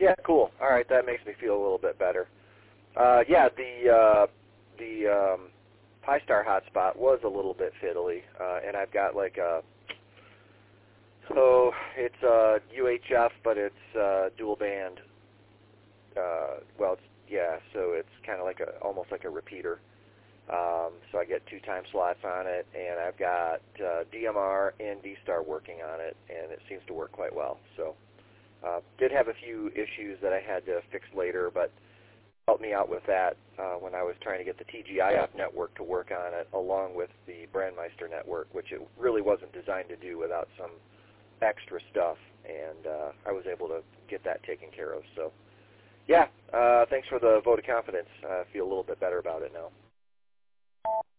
Yeah, cool. All right, that makes me feel a little bit better. Yeah, the Pi-Star hotspot was a little bit fiddly, and I've got like a, so it's UHF, but it's dual band. Well, so it's kind of like almost like a repeater. So I get 2 time slots on it, and I've got DMR and D-Star working on it, and it seems to work quite well. So did have a few issues that I had to fix later, but helped me out with that when I was trying to get the TGIF network to work on it, along with the Brandmeister network, which it really wasn't designed to do without some extra stuff, and I was able to get that taken care of. So yeah, thanks for the vote of confidence. I feel a little bit better about it now.